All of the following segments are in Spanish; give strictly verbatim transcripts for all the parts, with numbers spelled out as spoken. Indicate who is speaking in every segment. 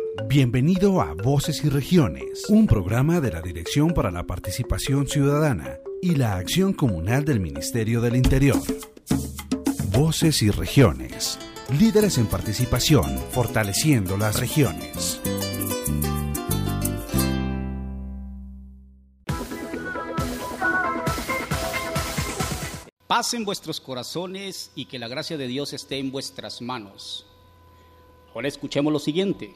Speaker 1: Bienvenido a Voces y Regiones, un programa de la Dirección para la Participación Ciudadana y la Acción Comunal del Ministerio del Interior. Voces y Regiones, líderes en participación, fortaleciendo las regiones.
Speaker 2: Paz en vuestros corazones y que la gracia de Dios esté en vuestras manos. Ahora escuchemos lo siguiente.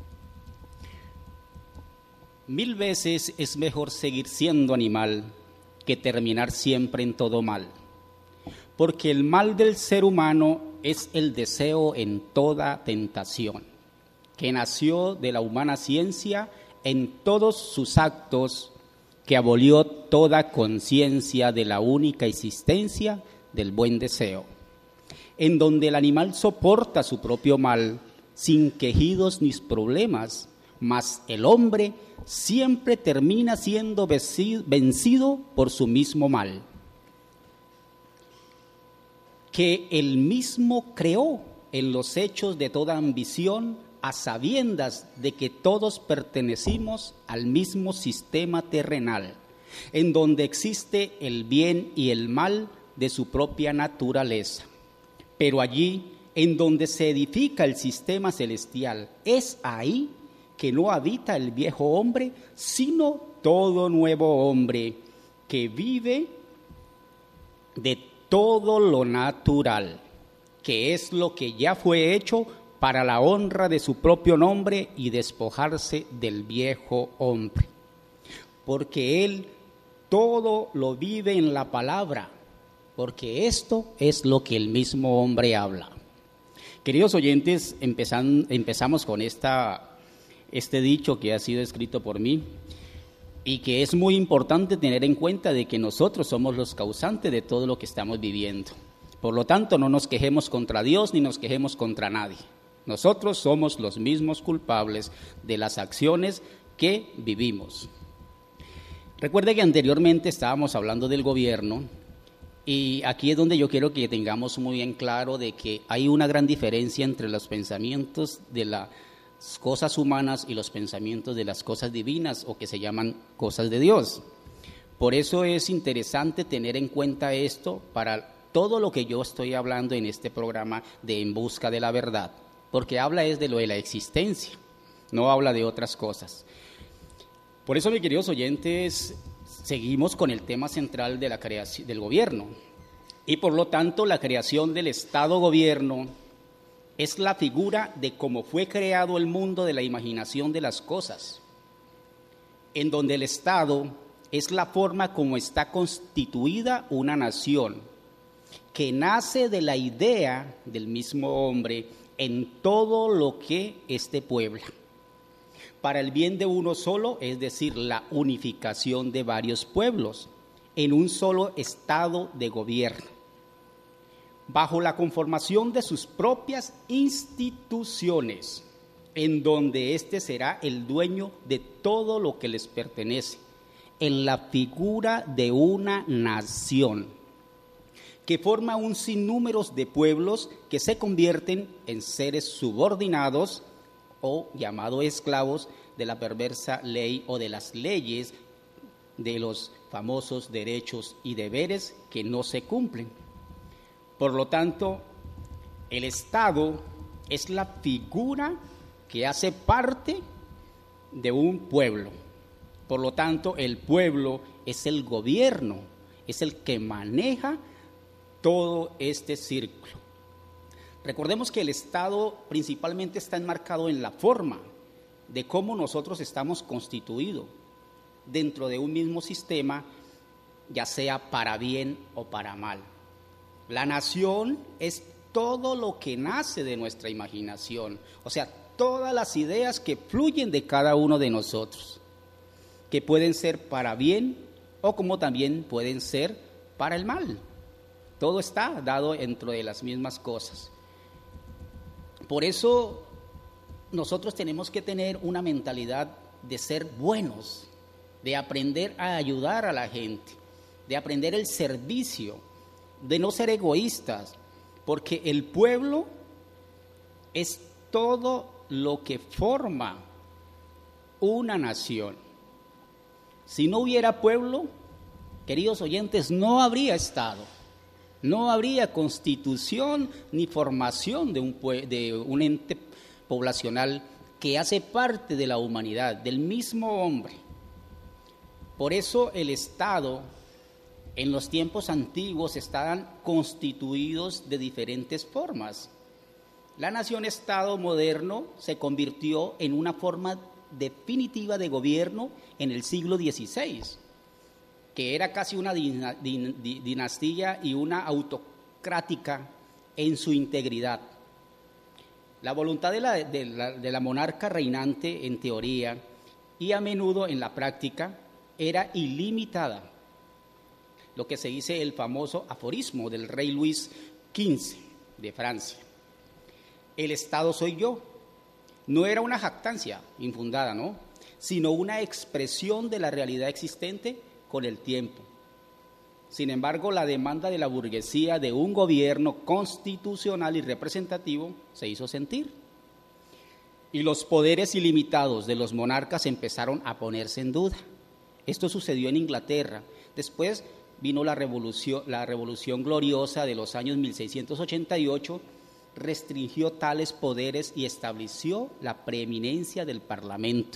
Speaker 2: Mil veces es mejor seguir siendo animal que terminar siempre en todo mal, porque el mal del ser humano es el deseo en toda tentación, que nació de la humana ciencia en todos sus actos, que abolió toda conciencia de la única existencia del buen deseo, en donde el animal soporta su propio mal sin quejidos ni problemas, mas el hombre siempre termina siendo vencido por su mismo mal, que él mismo creó en los hechos de toda ambición, a sabiendas de que todos pertenecimos al mismo sistema terrenal, en donde existe el bien y el mal de su propia naturaleza. Pero allí, en donde se edifica el sistema celestial, es ahí que no habita el viejo hombre, sino todo nuevo hombre, que vive de todo lo natural, que es lo que ya fue hecho para la honra de su propio nombre y despojarse del viejo hombre. Porque él todo lo vive en la palabra, porque esto es lo que el mismo hombre habla. Queridos oyentes, empezan, empezamos con esta, este dicho que ha sido escrito por mí y que es muy importante tener en cuenta de que nosotros somos los causantes de todo lo que estamos viviendo. Por lo tanto, no nos quejemos contra Dios ni nos quejemos contra nadie. Nosotros somos los mismos culpables de las acciones que vivimos. Recuerde que anteriormente estábamos hablando del gobierno y aquí es donde yo quiero que tengamos muy en claro de que hay una gran diferencia entre los pensamientos de las cosas humanas y los pensamientos de las cosas divinas o que se llaman cosas de Dios. Por eso es interesante tener en cuenta esto para todo lo que yo estoy hablando en este programa de En Busca de la Verdad. Porque habla es de lo de la existencia, no habla de otras cosas. Por eso, mis queridos oyentes, seguimos con el tema central de la creación del gobierno. Y por lo tanto, la creación del Estado-gobierno es la figura de cómo fue creado el mundo de la imaginación de las cosas, en donde el Estado es la forma como está constituida una nación, que nace de la idea del mismo hombre en todo lo que éste puebla, para el bien de uno solo, es decir, la unificación de varios pueblos en un solo estado de gobierno, bajo la conformación de sus propias instituciones, en donde éste será el dueño de todo lo que les pertenece, en la figura de una nación, que forma un sinnúmero de pueblos que se convierten en seres subordinados o llamados esclavos de la perversa ley o de las leyes de los famosos derechos y deberes que no se cumplen. Por lo tanto, el Estado es la figura que hace parte de un pueblo. Por lo tanto, el pueblo es el gobierno, es el que maneja todo este círculo. Recordemos que el Estado principalmente está enmarcado en la forma de cómo nosotros estamos constituidos dentro de un mismo sistema, ya sea para bien o para mal. La nación es todo lo que nace de nuestra imaginación, o sea, todas las ideas que fluyen de cada uno de nosotros, que pueden ser para bien o como también pueden ser para el mal. Todo está dado dentro de las mismas cosas. Por eso nosotros tenemos que tener una mentalidad de ser buenos, de aprender a ayudar a la gente, de aprender el servicio, de no ser egoístas, porque el pueblo es todo lo que forma una nación. Si no hubiera pueblo, queridos oyentes, no habría Estado, no habría constitución ni formación de un, de un ente poblacional que hace parte de la humanidad, del mismo hombre. Por eso el Estado en los tiempos antiguos estaban constituidos de diferentes formas. La nación-estado moderno se convirtió en una forma definitiva de gobierno en el siglo dieciséis, que era casi una dinastía y una autocrática en su integridad. La voluntad de la, de la, de la monarca reinante en teoría y a menudo en la práctica era ilimitada, lo que se dice el famoso aforismo del rey Luis quince de Francia. El Estado soy yo. No era una jactancia infundada, ¿no?, sino una expresión de la realidad existente con el tiempo. Sin embargo, la demanda de la burguesía de un gobierno constitucional y representativo se hizo sentir. Y los poderes ilimitados de los monarcas empezaron a ponerse en duda. Esto sucedió en Inglaterra. Después vino la revolución, la revolución gloriosa de los años mil seiscientos ochenta y ocho, restringió tales poderes y estableció la preeminencia del Parlamento.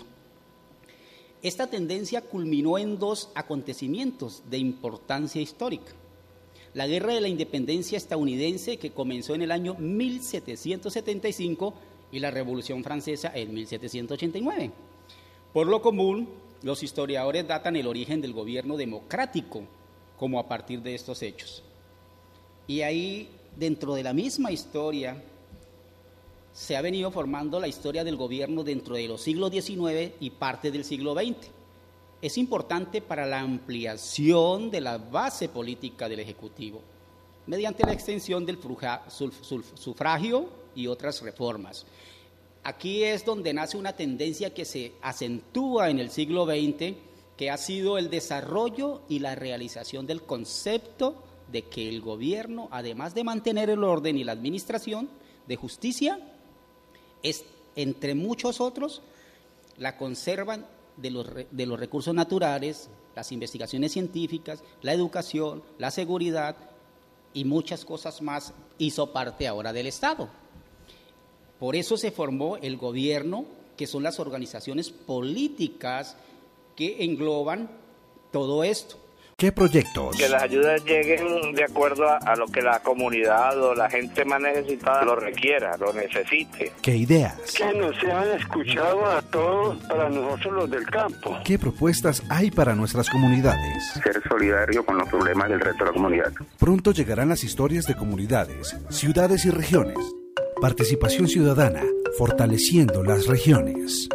Speaker 2: Esta tendencia culminó en dos acontecimientos de importancia histórica: la Guerra de la Independencia estadounidense, que comenzó en el año mil setecientos setenta y cinco, y la Revolución Francesa en mil setecientos ochenta y nueve. Por lo común, los historiadores datan el origen del gobierno democrático como a partir de estos hechos. Y ahí, dentro de la misma historia, se ha venido formando la historia del gobierno dentro de los siglos diecinueve y parte del siglo veinte. Es importante para la ampliación de la base política del Ejecutivo, mediante la extensión del sufragio y otras reformas. Aquí es donde nace una tendencia que se acentúa en el siglo veinte, que ha sido el desarrollo y la realización del concepto de que el gobierno, además de mantener el orden y la administración de justicia, es, entre muchos otros, la conservan de los, de los recursos naturales, las investigaciones científicas, la educación, la seguridad y muchas cosas más. Hizo parte ahora del Estado. Por eso se formó el gobierno, que son las organizaciones políticas que engloban todo esto.
Speaker 1: ¿Qué proyectos?
Speaker 3: Que las ayudas lleguen de acuerdo a, a lo que la comunidad o la gente más necesitada lo requiera, lo necesite.
Speaker 1: ¿Qué ideas?
Speaker 4: Que nos sean escuchados a todos, para nosotros los del campo.
Speaker 1: ¿Qué propuestas hay para nuestras comunidades?
Speaker 3: Ser solidario con los problemas del resto de la comunidad.
Speaker 1: Pronto llegarán las historias de comunidades, ciudades y regiones. Participación ciudadana, fortaleciendo las regiones.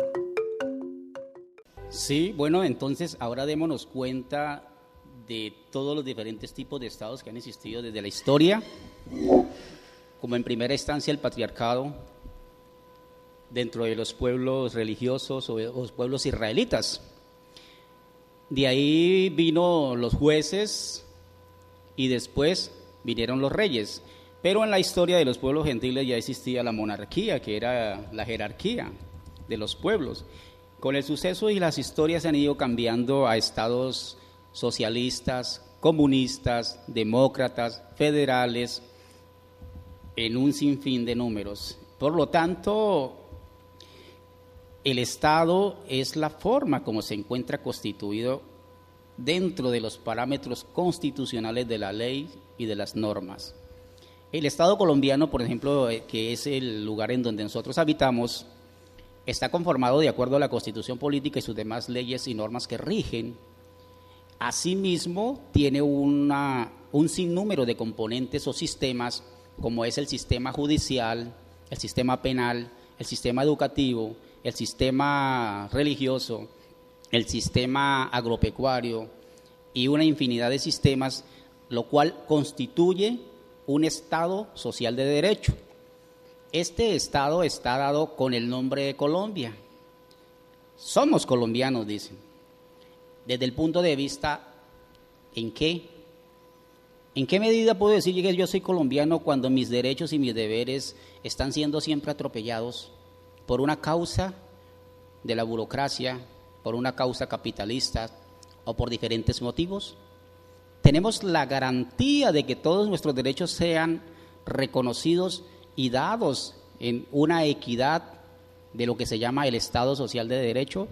Speaker 2: Sí, bueno, entonces ahora démonos cuenta de todos los diferentes tipos de estados que han existido desde la historia, como en primera instancia el patriarcado dentro de los pueblos religiosos o los pueblos israelitas. De ahí vino los jueces y después vinieron los reyes. Pero en la historia de los pueblos gentiles ya existía la monarquía, que era la jerarquía de los pueblos. Con el suceso y las historias se han ido cambiando a estados socialistas, comunistas, demócratas, federales, en un sinfín de números. Por lo tanto, el Estado es la forma como se encuentra constituido dentro de los parámetros constitucionales de la ley y de las normas. El Estado colombiano, por ejemplo, que es el lugar en donde nosotros habitamos, está conformado de acuerdo a la Constitución Política y sus demás leyes y normas que rigen. Asimismo, tiene una, un sinnúmero de componentes o sistemas, como es el sistema judicial, el sistema penal, el sistema educativo, el sistema religioso, el sistema agropecuario y una infinidad de sistemas, lo cual constituye un Estado social de derecho. Este Estado está dado con el nombre de Colombia. Somos colombianos, dicen. Desde el punto de vista, ¿en qué? ¿En qué medida puedo decir que yo soy colombiano cuando mis derechos y mis deberes están siendo siempre atropellados por una causa de la burocracia, por una causa capitalista o por diferentes motivos. Tenemos la garantía de que todos nuestros derechos sean reconocidos y dados en una equidad de lo que se llama el Estado Social de Derecho.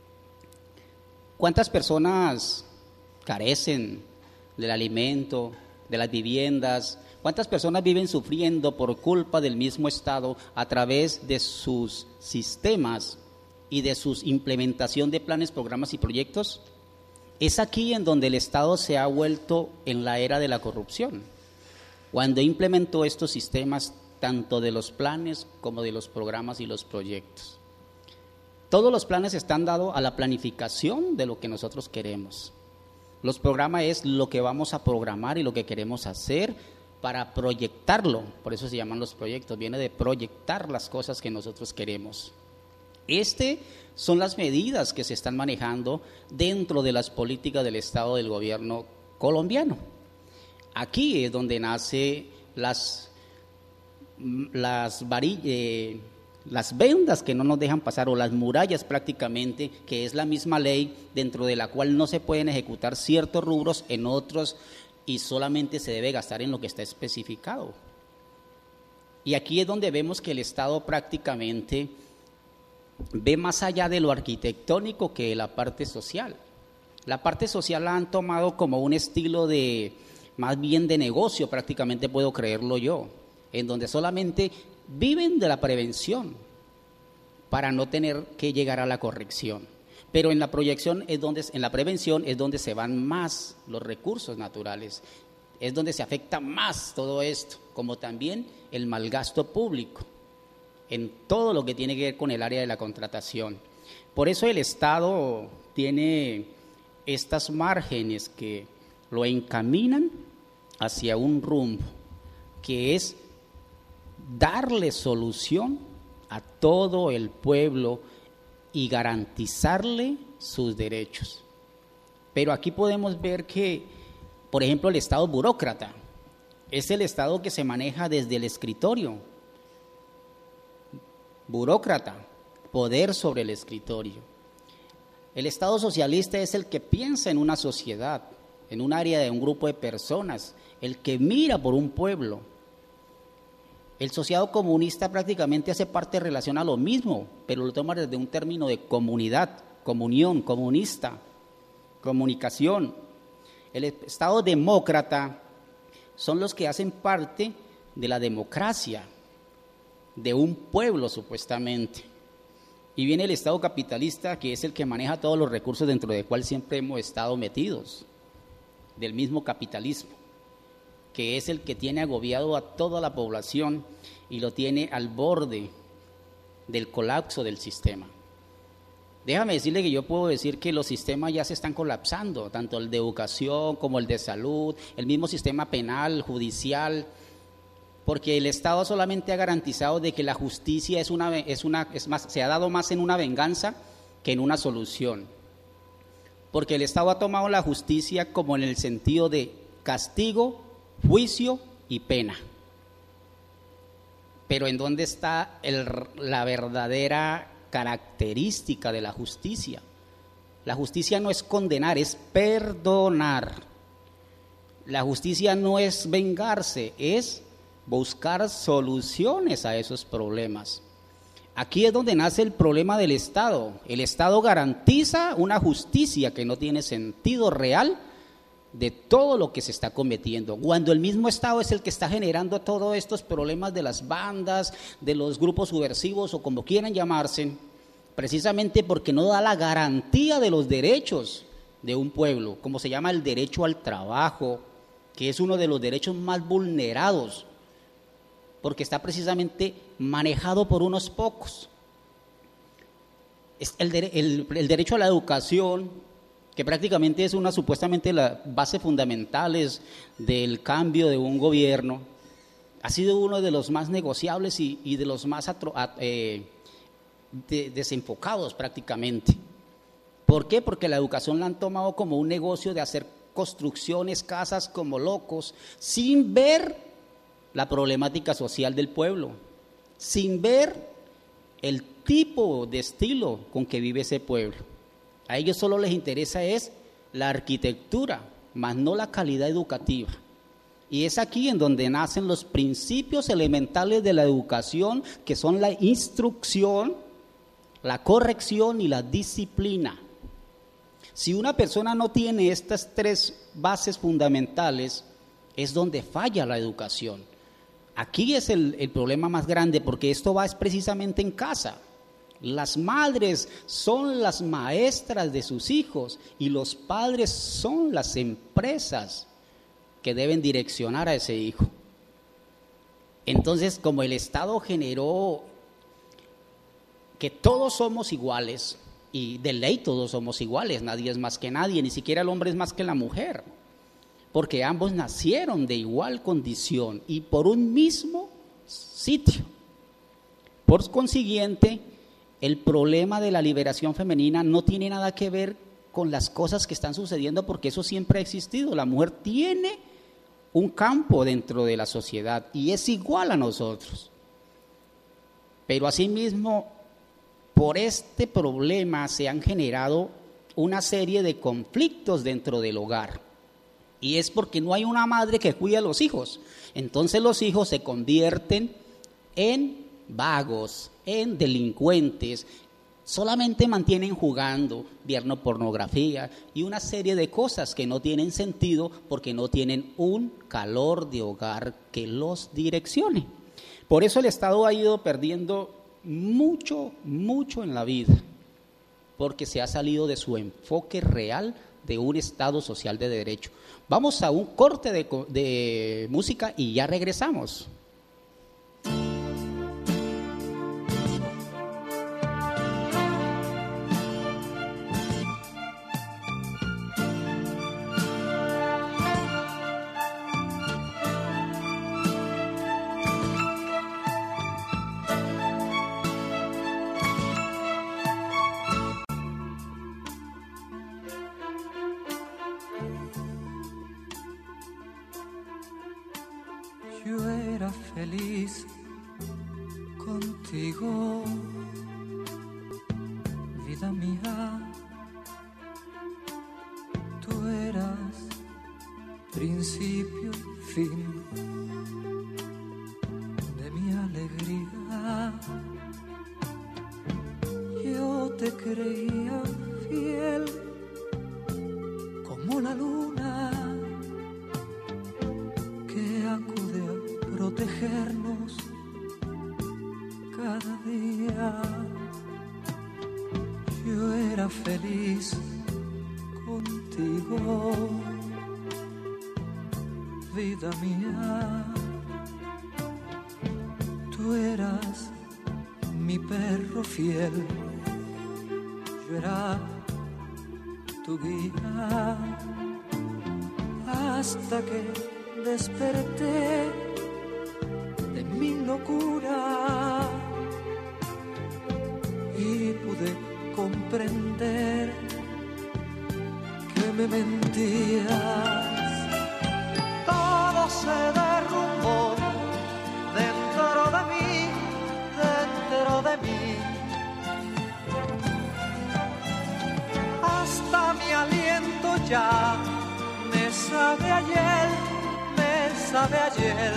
Speaker 2: ¿Cuántas personas carecen del alimento, de las viviendas? ¿Cuántas personas viven sufriendo por culpa del mismo Estado a través de sus sistemas y de su implementación de planes, programas y proyectos? Es aquí en donde el Estado se ha vuelto en la era de la corrupción, cuando implementó estos sistemas tanto de los planes como de los programas y los proyectos. Todos los planes están dados a la planificación de lo que nosotros queremos. Los programas es lo que vamos a programar y lo que queremos hacer para proyectarlo, por eso se llaman los proyectos, viene de proyectar las cosas que nosotros queremos. Estas son las medidas que se están manejando dentro de las políticas del Estado del gobierno colombiano. Aquí es donde nace las, las, varillas, eh, las vendas que no nos dejan pasar, o las murallas prácticamente, que es la misma ley dentro de la cual no se pueden ejecutar ciertos rubros en otros y solamente se debe gastar en lo que está especificado. Y aquí es donde vemos que el Estado prácticamente ve más allá de lo arquitectónico que la parte social. La parte social la han tomado como un estilo de, más bien de negocio, prácticamente puedo creerlo yo, en donde solamente viven de la prevención para no tener que llegar a la corrección. Pero en la proyección es donde, en la prevención es donde se van más los recursos naturales, es donde se afecta más todo esto, como también el malgasto público en todo lo que tiene que ver con el área de la contratación. Por eso el Estado tiene estas márgenes que lo encaminan hacia un rumbo, que es darle solución a todo el pueblo y garantizarle sus derechos. Pero aquí podemos ver que, por ejemplo, el Estado burócrata es el Estado que se maneja desde el escritorio. Burócrata, poder sobre el escritorio. El Estado socialista es el que piensa en una sociedad, en un área de un grupo de personas, el que mira por un pueblo. El sociado comunista prácticamente hace parte en relación a lo mismo, pero lo toma desde un término de comunidad, comunión, comunista, comunicación. El Estado demócrata son los que hacen parte de la democracia, de un pueblo supuestamente. Y viene el Estado capitalista, que es el que maneja todos los recursos dentro del cual siempre hemos estado metidos, del mismo capitalismo, que es el que tiene agobiado a toda la población y lo tiene al borde del colapso del sistema. Déjame decirle que yo puedo decir que los sistemas ya se están colapsando, tanto el de educación como el de salud, el mismo sistema penal, judicial, porque el Estado solamente ha garantizado de que la justicia es una, es una, es más, se ha dado más en una venganza que en una solución, porque el Estado ha tomado la justicia como en el sentido de castigo, juicio y pena. Pero ¿en dónde está el, la verdadera característica de la justicia? La justicia no es condenar, es perdonar. La justicia no es vengarse, es buscar soluciones a esos problemas. Aquí es donde nace el problema del Estado. El Estado garantiza una justicia que no tiene sentido real de todo lo que se está cometiendo, cuando el mismo Estado es el que está generando todos estos problemas de las bandas, de los grupos subversivos o como quieran llamarse, precisamente porque no da la garantía de los derechos de un pueblo, como se llama el derecho al trabajo, que es uno de los derechos más vulnerados, porque está precisamente manejado por unos pocos. Es el, de, el, el derecho a la educación, que prácticamente es una supuestamente la base fundamentales del cambio de un gobierno, ha sido uno de los más negociables y, y de los más atro, eh, de, desenfocados prácticamente. ¿Por qué? Porque la educación la han tomado como un negocio de hacer construcciones, casas como locos, sin ver la problemática social del pueblo, sin ver el tipo de estilo con que vive ese pueblo. A ellos solo les interesa es la arquitectura, más no la calidad educativa. Y es aquí en donde nacen los principios elementales de la educación, que son la instrucción, la corrección y la disciplina. Si una persona no tiene estas tres bases fundamentales, es donde falla la educación. Aquí es el, el problema más grande, porque esto va es precisamente en casa. Las madres son las maestras de sus hijos y los padres son las empresas que deben direccionar a ese hijo. Entonces, como el Estado generó que todos somos iguales, y de ley todos somos iguales, nadie es más que nadie, ni siquiera el hombre es más que la mujer, porque ambos nacieron de igual condición y por un mismo sitio. Por consiguiente, el problema de la liberación femenina no tiene nada que ver con las cosas que están sucediendo, porque eso siempre ha existido. La mujer tiene un campo dentro de la sociedad y es igual a nosotros. Pero asimismo, por este problema se han generado una serie de conflictos dentro del hogar. Y es porque no hay una madre que cuide a los hijos. Entonces los hijos se convierten en vagos, en delincuentes, solamente mantienen jugando, viendo pornografía y una serie de cosas que no tienen sentido porque no tienen un calor de hogar que los direccione. Por eso el Estado ha ido perdiendo mucho, mucho en la vida, porque se ha salido de su enfoque real de un Estado social de derecho. Vamos a un corte de, de música y ya regresamos.
Speaker 5: Yo era feliz contigo, vida mía. Tú eras principio y fin de mi alegría. Yo te creía fiel como la luna que acude a protegernos cada día. Yo era feliz contigo, vida mía. Tú eras mi perro fiel, yo era tu guía, hasta que desperté de mi locura y pude comprender que me mentías. Todo se derrumbó dentro de mí, dentro de mí. Hasta mi aliento ya me sabe ayer, me sabe ayer.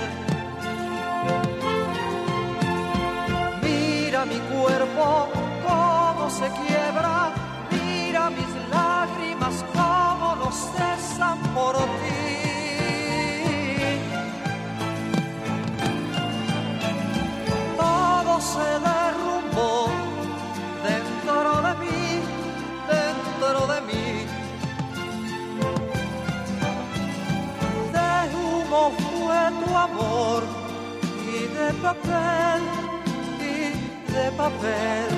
Speaker 5: Mira mi cuerpo cómo se quiebra, mira mis lágrimas cómo no cesan por ti. Todo se derrumbó dentro de mí, dentro de mí. De humo fue tu amor y de papel, y de papel.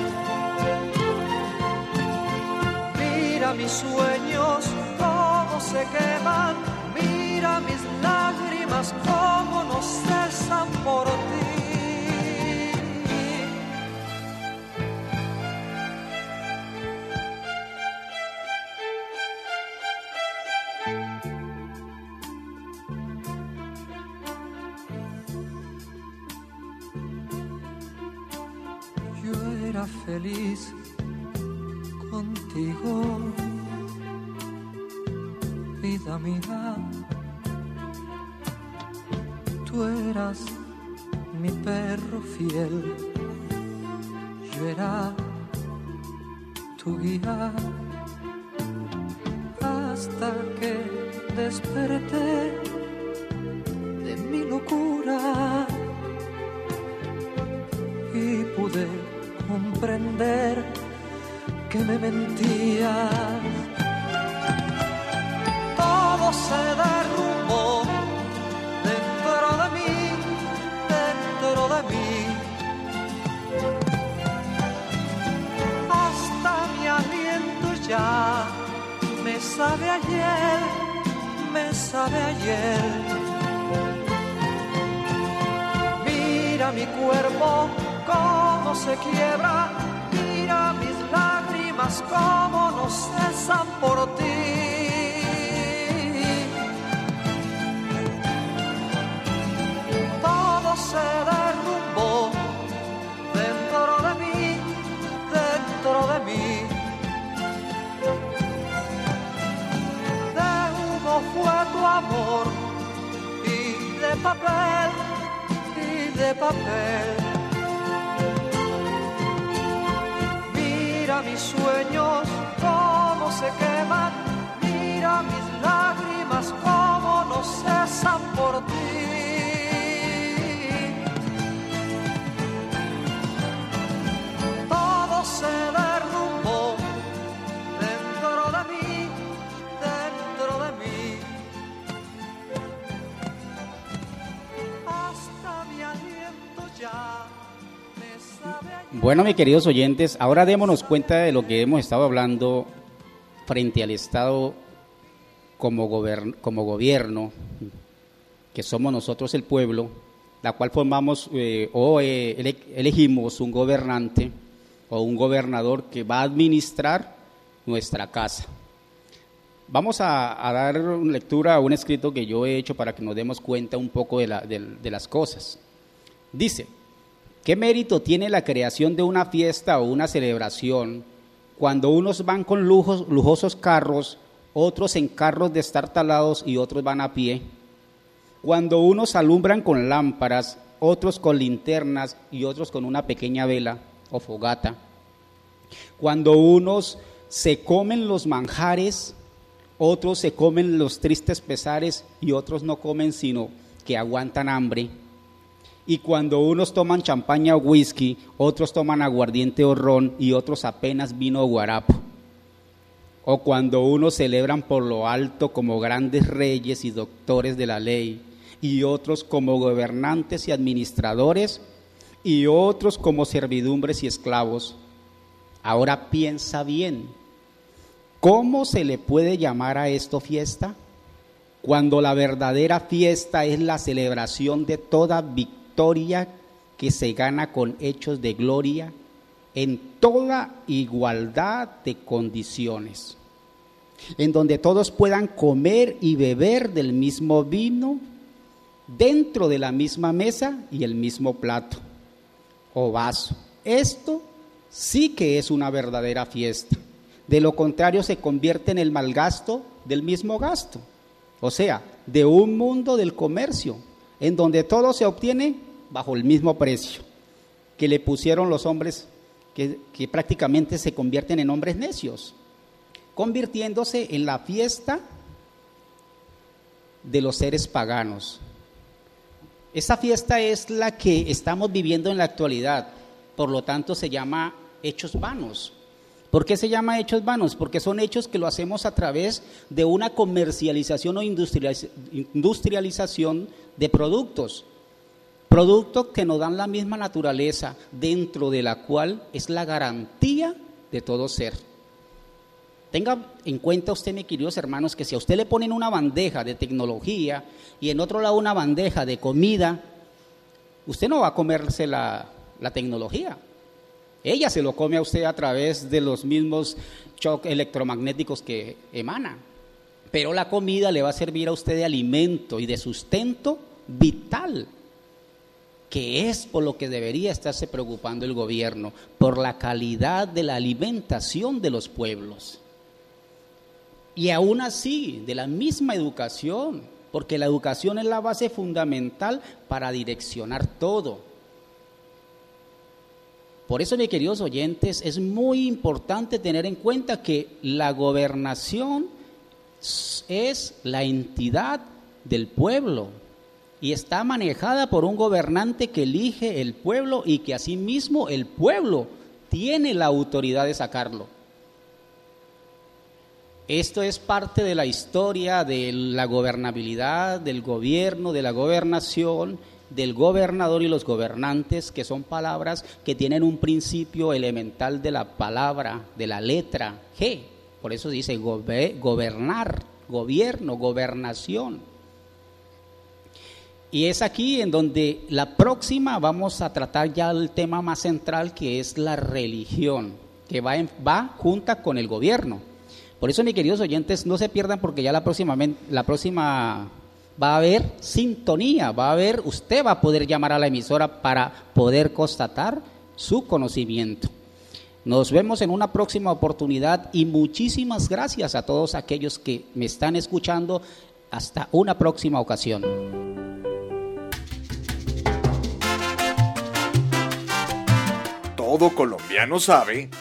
Speaker 5: Mira mis sueños cómo se queman, mira mis lágrimas cómo no cesan por ti. Yo era era feliz contigo, vida mía. Tú eras mi perro fiel, yo era tu guía, hasta que desperté de mi locura y pude comprender que me mentías. Todo se derrumbó dentro de mí, dentro de mí. Hasta mi aliento ya me sabe ayer, me sabe ayer. Mira mi cuerpo cómo se quiebra, mira mis lágrimas cómo no cesan por ti. Todo se derrumbó dentro de mí, dentro de mí. De humo fue tu amor y de papel, y de papel. Mira mis sueños cómo se queman, mira mis lágrimas cómo no cesan por ti. Todo se derrumbó dentro de mí, dentro de mí. Hasta mi aliento ya me sabe ayer.
Speaker 2: Bueno, mis queridos oyentes, ahora démonos cuenta de lo que hemos estado hablando frente al Estado como, gobern- como gobierno, que somos nosotros el pueblo, la cual formamos eh, o eh, ele- elegimos un gobernante o un gobernador que va a administrar nuestra casa. Vamos a, a dar lectura a un escrito que yo he hecho para que nos demos cuenta un poco de, la, de, de las cosas. Dice: ¿qué mérito tiene la creación de una fiesta o una celebración cuando unos van con lujos, lujosos carros, otros en carros destartalados y otros van a pie? Cuando unos alumbran con lámparas, otros con linternas y otros con una pequeña vela o fogata. Cuando unos se comen los manjares, otros se comen los tristes pesares y otros no comen sino que aguantan hambre. Y cuando unos toman champaña o whisky, otros toman aguardiente o ron y otros apenas vino o guarapo. O cuando unos celebran por lo alto como grandes reyes y doctores de la ley, y otros como gobernantes y administradores, y otros como servidumbres y esclavos. Ahora piensa bien, ¿cómo se le puede llamar a esto fiesta? Cuando la verdadera fiesta es la celebración de toda victoria que se gana con hechos de gloria en toda igualdad de condiciones, en donde todos puedan comer y beber del mismo vino, dentro de la misma mesa y el mismo plato o vaso. Esto sí que es una verdadera fiesta. De lo contrario se convierte en el malgasto del mismo gasto, o sea, de un mundo del comercio, en donde todo se obtiene bajo el mismo precio que le pusieron los hombres que, que prácticamente se convierten en hombres necios, convirtiéndose en la fiesta de los seres paganos. Esa fiesta es la que estamos viviendo en la actualidad, por lo tanto se llama hechos vanos. ¿Por qué se llama hechos vanos? Porque son hechos que lo hacemos a través de una comercialización o industrialización de productos, productos que nos dan la misma naturaleza, dentro de la cual es la garantía de todo ser. Tenga en cuenta usted, mis queridos hermanos, que si a usted le ponen una bandeja de tecnología y en otro lado una bandeja de comida, usted no va a comerse la, la tecnología. Ella se lo come a usted a través de los mismos choques electromagnéticos que emana. Pero la comida le va a servir a usted de alimento y de sustento vital. que es por lo que debería estarse preocupando el gobierno, por la calidad de la alimentación de los pueblos. Y aún así, de la misma educación, porque la educación es la base fundamental para direccionar todo. Por eso, mis queridos oyentes, es muy importante tener en cuenta que la gobernación es la entidad del pueblo y está manejada por un gobernante que elige el pueblo y que asimismo el pueblo tiene la autoridad de sacarlo. Esto es parte de la historia de la gobernabilidad, del gobierno, de la gobernación, del gobernador y los gobernantes, que son palabras que tienen un principio elemental de la palabra, de la letra G. Por eso dice gobernar, gobierno, gobernación. Y es aquí en donde la próxima vamos a tratar ya el tema más central, que es la religión, que va, en, va junta con el gobierno. Por eso, mis queridos oyentes, no se pierdan, porque ya la próxima, la próxima va a haber sintonía, va a haber, usted va a poder llamar a la emisora para poder constatar su conocimiento. Nos vemos en una próxima oportunidad y muchísimas gracias a todos aquellos que me están escuchando. Hasta una próxima ocasión.
Speaker 6: Todo colombiano sabe.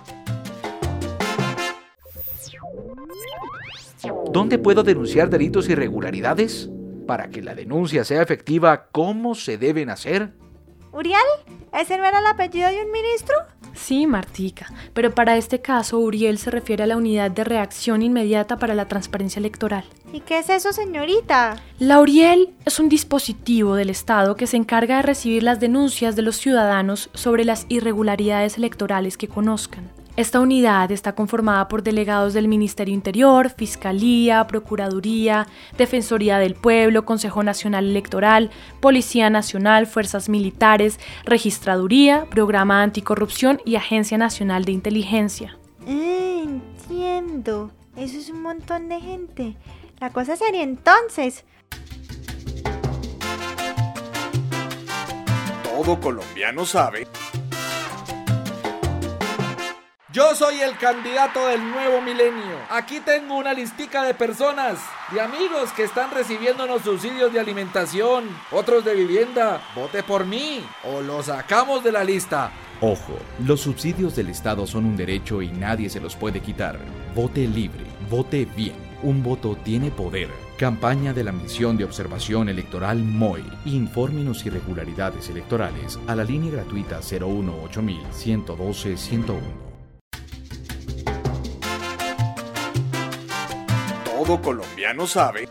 Speaker 6: ¿Dónde puedo denunciar delitos e irregularidades? Para que la denuncia sea efectiva, ¿cómo se deben hacer?
Speaker 7: ¿Uriel? ¿Ese no era el apellido de un ministro?
Speaker 8: Sí, Martica, pero para este caso Uriel se refiere a la Unidad de Reacción Inmediata para la Transparencia Electoral.
Speaker 7: ¿Y qué es eso, señorita?
Speaker 8: La Uriel es un dispositivo del Estado que se encarga de recibir las denuncias de los ciudadanos sobre las irregularidades electorales que conozcan. Esta unidad está conformada por delegados del Ministerio Interior, Fiscalía, Procuraduría, Defensoría del Pueblo, Consejo Nacional Electoral, Policía Nacional, Fuerzas Militares, Registraduría, Programa Anticorrupción y Agencia Nacional de Inteligencia.
Speaker 7: Ah, entiendo. Eso es un montón de gente. La cosa sería entonces...
Speaker 6: Todo colombiano sabe.
Speaker 9: Yo soy el candidato del nuevo milenio. Aquí tengo una listica de personas, de amigos que están recibiendo los subsidios de alimentación, otros de vivienda. Vote por mí o lo sacamos de la lista.
Speaker 10: Ojo, los subsidios del Estado son un derecho y nadie se los puede quitar. Vote libre, vote bien. Un voto tiene poder. Campaña de la Misión de Observación Electoral M O E. Infórmenos irregularidades electorales a la línea gratuita cero uno ocho mil ciento doce ciento uno.
Speaker 6: Todo colombiano sabe.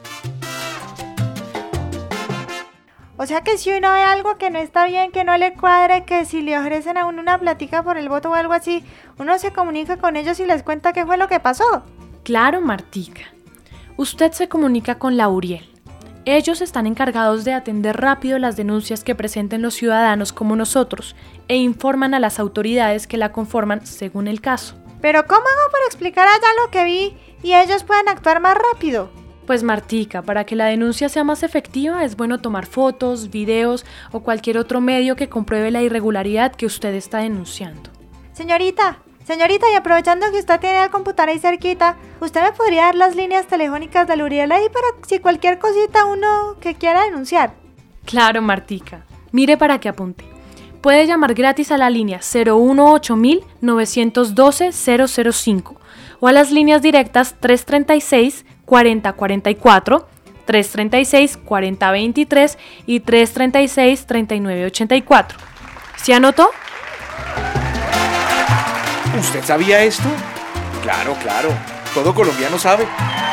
Speaker 7: O sea que si uno ve algo que no está bien, que no le cuadre, que si le ofrecen a uno una plática por el voto o algo así, uno se comunica con ellos y les cuenta qué fue lo que pasó.
Speaker 8: Claro, Martica. Usted se comunica con la Uriel. Ellos están encargados de atender rápido las denuncias que presenten los ciudadanos como nosotros e informan a las autoridades que la conforman según el caso.
Speaker 7: ¿Pero cómo hago para explicar allá lo que vi y ellos puedan actuar más rápido?
Speaker 8: Pues Martica, para que la denuncia sea más efectiva es bueno tomar fotos, videos o cualquier otro medio que compruebe la irregularidad que usted está denunciando.
Speaker 7: Señorita, señorita, y aprovechando que usted tiene el computador ahí cerquita, ¿usted me podría dar las líneas telefónicas del Uriel ahí para si cualquier cosita uno que quiera denunciar?
Speaker 8: Claro, Martica. Mire para que apunte. Puede llamar gratis a la línea cero uno ocho mil novecientos doce cero cero cinco o a las líneas directas tres treinta y seis cuarenta cuarenta y cuatro, tres treinta y seis cuarenta veintitrés y tres treinta y seis treinta y nueve ochenta y cuatro. ¿Se anotó?
Speaker 6: ¿Usted sabía esto? Claro, claro. Todo colombiano sabe.